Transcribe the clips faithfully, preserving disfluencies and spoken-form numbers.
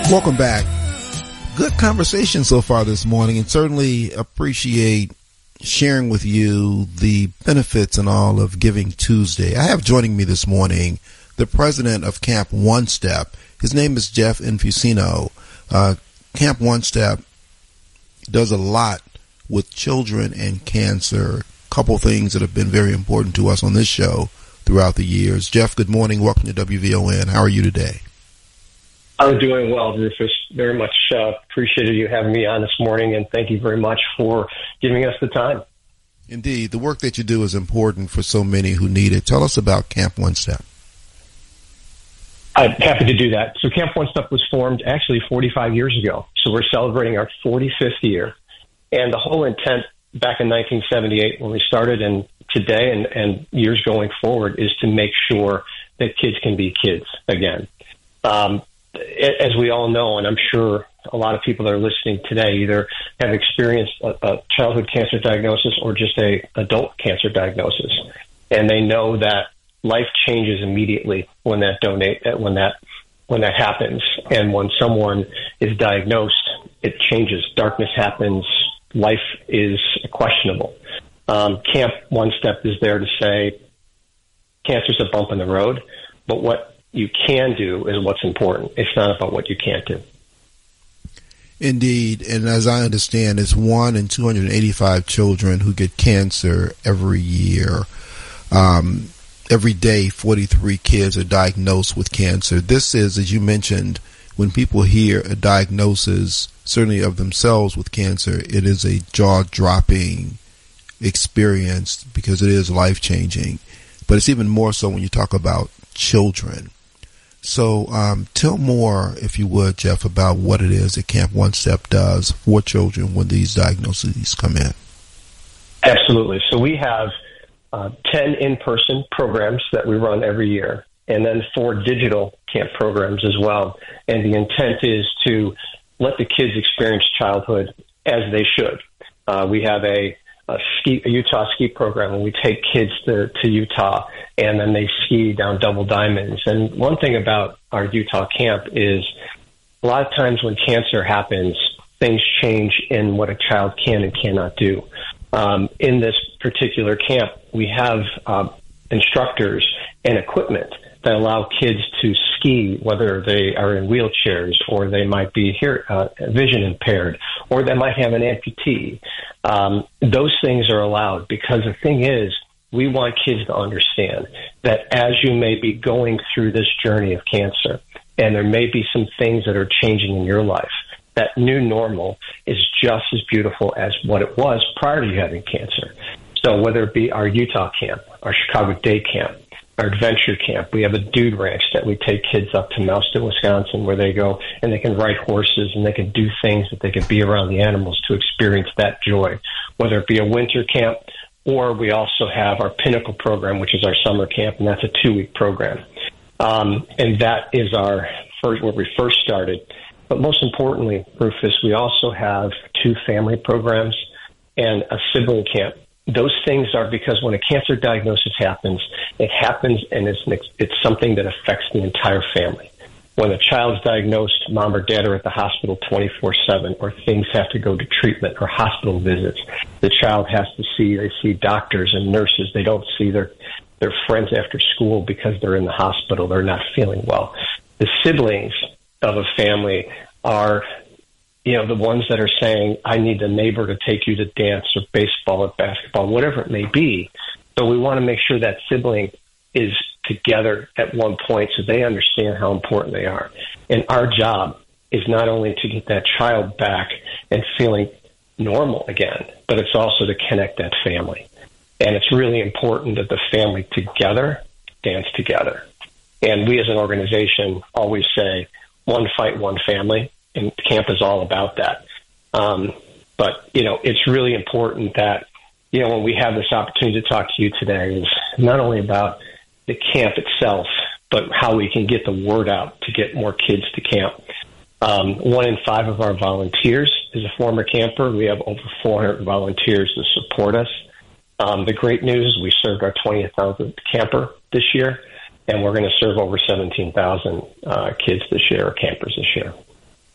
Welcome back. Good conversation so far this morning, and certainly appreciate sharing with you the benefits and all of Giving Tuesday. I have joining me this morning the president of Camp One Step. His name is Jeff Infusino. Uh, Camp One Step does a lot with children and cancer. A couple things that have been very important to us on this show throughout the years. Jeff, good morning. Welcome to W V O N. How are you today? I'm doing well, Rufus. Very much uh, appreciated you having me on this morning, and thank you very much for giving us the time. Indeed. The work that you do is important for so many who need it. Tell us about Camp One Step. I'm happy to do that. So Camp One Step was formed actually forty-five years ago. So we're celebrating our forty-fifth year. And the whole intent back in nineteen seventy-eight when we started and today and, and years going forward is to make sure that kids can be kids again. Um, As we all know, and I'm sure a lot of people that are listening today either have experienced a, a childhood cancer diagnosis or just a adult cancer diagnosis, and they know that life changes immediately when that donate when that when that happens, and when someone is diagnosed, it changes. Darkness happens. Life is questionable. Um, Camp One Step is there to say cancer's a bump in the road, but what you can do is what's important. It's not about what you can't do. Indeed. And as I understand, it's one in two hundred eighty-five children who get cancer every year. Um, every day, forty-three kids are diagnosed with cancer. This is, as you mentioned, when people hear a diagnosis, certainly of themselves with cancer, it is a jaw-dropping experience because it is life-changing. But it's even more so when you talk about children. So um, tell more, if you would, Jeff, about what it is that Camp One Step does for children when these diagnoses come in. Absolutely. So we have uh, ten in-person programs that we run every year, and then four digital camp programs as well. And the intent is to let the kids experience childhood as they should. Uh, we have a A, ski, a Utah ski program, and we take kids to, to Utah, and then they ski down Double Diamonds. And one thing about our Utah camp is a lot of times when cancer happens, things change in what a child can and cannot do. Um, in this particular camp, we have uh, instructors and equipment that allow kids to ski, whether they are in wheelchairs or they might be hear, uh, vision impaired, or they might have an amputee. Um, those things are allowed because the thing is, we want kids to understand that as you may be going through this journey of cancer, and there may be some things that are changing in your life, that new normal is just as beautiful as what it was prior to you having cancer. So whether it be our Utah camp, our Chicago Day camp, our adventure camp, we have a dude ranch that we take kids up to Mouston, Wisconsin, where they go and they can ride horses and they can do things that they can be around the animals to experience that joy, whether it be a winter camp, or we also have our Pinnacle program, which is our summer camp, and that's a two-week program. Um, and that is our first, where we first started. But most importantly, Rufus, we also have two family programs and a sibling camp. Those things are because when a cancer diagnosis happens, it happens and it's, it's something that affects the entire family. When a child's diagnosed, mom or dad are at the hospital twenty-four seven, or things have to go to treatment or hospital visits. The child has to see, they see doctors and nurses. They don't see their, their friends after school because they're in the hospital. They're not feeling well. The siblings of a family are, you know, the ones that are saying, I need a neighbor to take you to dance or baseball or basketball, whatever it may be. So we want to make sure that sibling is together at one point so they understand how important they are. And our job is not only to get that child back and feeling normal again, but it's also to connect that family. And it's really important that the family together dance together. And we as an organization always say, one fight, one family. And camp is all about that. Um, but, you know, it's really important that, you know, when we have this opportunity to talk to you today, is not only about the camp itself, but how we can get the word out to get more kids to camp. Um, one in five of our volunteers is a former camper. We have over four hundred volunteers to support us. Um, the great news is we served our twentieth thousandth camper this year, and we're going to serve over seventeen thousand uh, kids this year, or campers this year.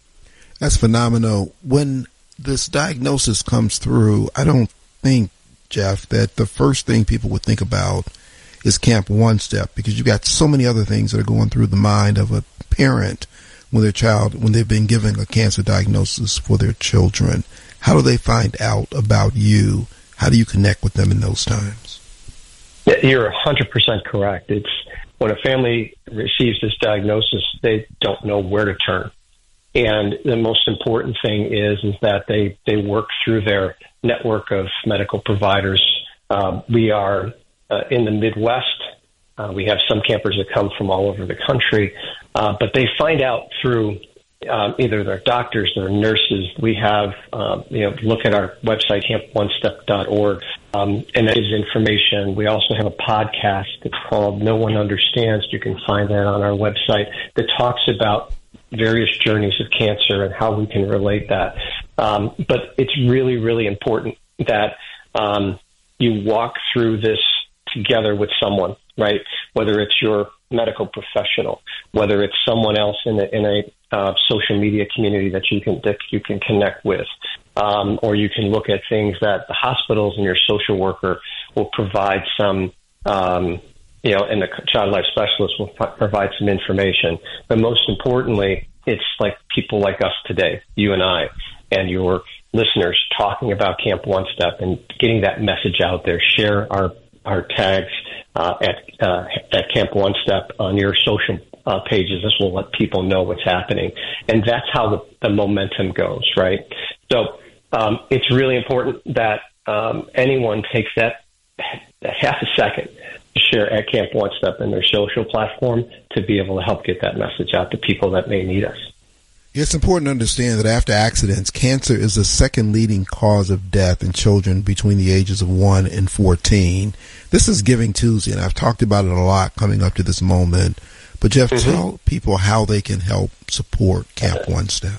That's phenomenal. When this diagnosis comes through, I don't think, Jeff, that the first thing people would think about is Camp One Step, because you've got so many other things that are going through the mind of a parent when their child, when they've been given a cancer diagnosis for their children. How do they find out about you? How do you connect with them in those times? Yeah, you're one hundred percent correct. It's when a family receives this diagnosis, they don't know where to turn. And the most important thing is, is that they, they work through their network of medical providers. Uh, we are uh, in the Midwest. Uh, we have some campers that come from all over the country, uh, but they find out through um, either their doctors, their nurses. We have, uh, you know, look at our website, camp one step dot org, um, and that is information. We also have a podcast that's called No One Understands. You can find that on our website that talks about various journeys of cancer and how we can relate that. Um, but it's really, really important that um, you walk through this together with someone, right? Whether it's your medical professional, whether it's someone else in a, in a uh, social media community that you can that you can connect with, um, or you can look at things that the hospitals and your social worker will provide some, um, you know, and the child life specialist will f- provide some information. But most importantly, it's like people like us today, you and I, and your listeners talking about Camp One Step and getting that message out there. Share our our tags uh, at uh, at Camp One Step on your social uh, pages. This will let people know what's happening, and that's how the, the momentum goes, right? So um, it's really important that um, anyone takes that half a second to share at Camp One Step in their social platform to be able to help get that message out to people that may need us. It's important to understand that after accidents, cancer is the second leading cause of death in children between the ages of one and fourteen. This is Giving Tuesday, and I've talked about it a lot coming up to this moment. But, Jeff, mm-hmm. tell people how they can help support Camp One Step.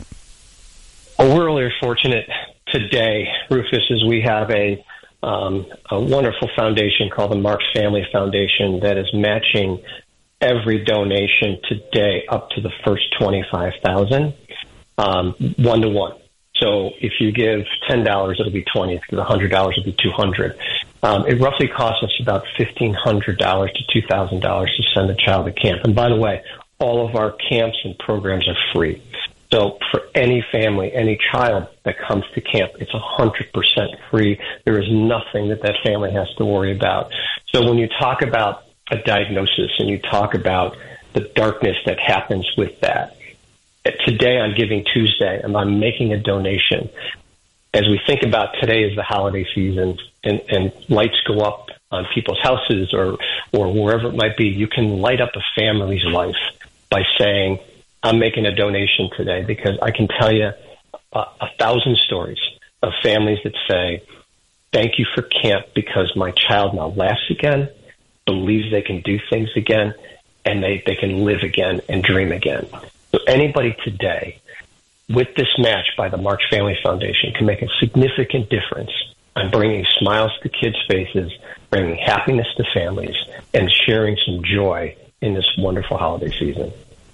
Well, we're really fortunate today, Rufus, is we have a, um, a wonderful foundation called the Marks Family Foundation that is matching every donation today up to the first twenty-five thousand. Um, one to one. So if you give ten dollars, it'll be twenty. If you give one hundred dollars, it'll be two hundred dollars. Um, it roughly costs us about fifteen hundred dollars to two thousand dollars to send a child to camp. And by the way, all of our camps and programs are free. So for any family, any child that comes to camp, it's one hundred percent free. There is nothing that that family has to worry about. So when you talk about a diagnosis and you talk about the darkness that happens with that, today on Giving Tuesday, and I'm making a donation. As we think about today as the holiday season and, and lights go up on people's houses or, or wherever it might be, you can light up a family's life by saying, I'm making a donation today, because I can tell you a, a thousand stories of families that say, thank you for camp because my child now laughs again, believes they can do things again, and they, they can live again and dream again. So anybody today with this match by the Marks Family Foundation can make a significant difference on bringing smiles to kids' faces, bringing happiness to families, and sharing some joy in this wonderful holiday season.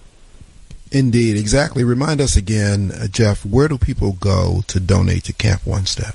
Indeed, exactly. Remind us again, uh, Jeff, where do people go to donate to Camp One Step?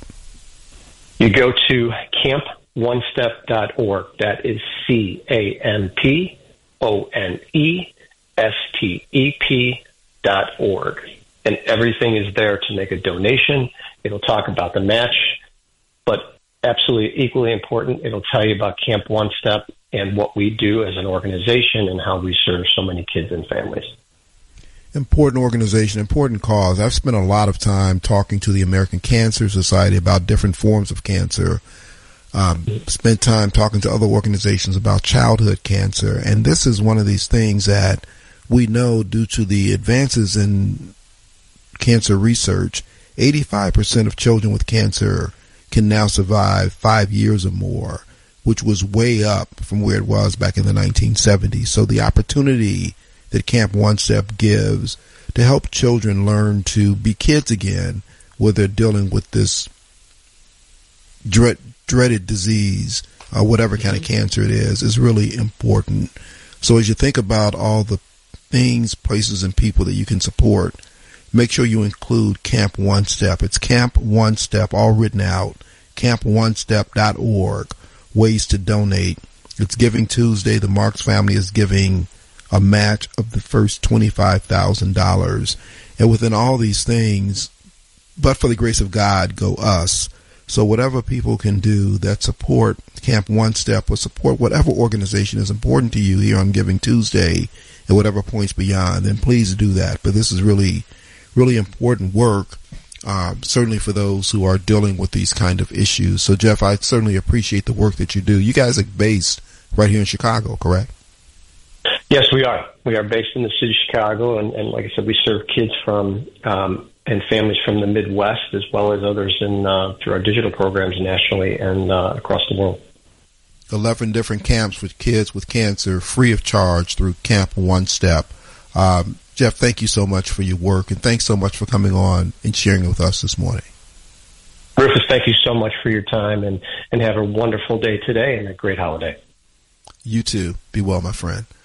You go to camp one step dot org. That is C A M P O N E S T E P dot org. And everything is there to make a donation. It'll talk about the match, but absolutely equally important, it'll tell you about Camp One Step and what we do as an organization and how we serve so many kids and families. Important organization, important cause. I've spent a lot of time talking to the American Cancer Society about different forms of cancer. Um, spent time talking to other organizations about childhood cancer. And this is one of these things that we know, due to the advances in cancer research, eighty-five percent of children with cancer can now survive five years or more, which was way up from where it was back in the nineteen seventies. So the opportunity that Camp One Step gives to help children learn to be kids again, where they're dealing with this dread, dreaded disease, or whatever kind of cancer it is, is really important. So as you think about all the things, places, and people that you can support, make sure you include Camp One Step. It's Camp One Step, all written out, camp one step dot org, ways to donate. It's Giving Tuesday. The Marks family is giving a match of the first twenty-five thousand dollars. And within all these things, but for the grace of God, go us. So whatever people can do that support Camp One Step or support whatever organization is important to you here on Giving Tuesday at whatever points beyond, then please do that. But this is really, really important work, um, certainly for those who are dealing with these kind of issues. So, Jeff, I certainly appreciate the work that you do. You guys are based right here in Chicago, correct? Yes, we are. We are based in the city of Chicago, and, and like I said, we serve kids from um, and families from the Midwest, as well as others in uh, through our digital programs nationally and uh, across the world. Eleven different camps with kids with cancer, free of charge through Camp One Step. Um, Jeff, thank you so much for your work, and thanks so much for coming on and sharing with us this morning. Rufus, thank you so much for your time, and, and have a wonderful day today and a great holiday. You too. Be well, my friend.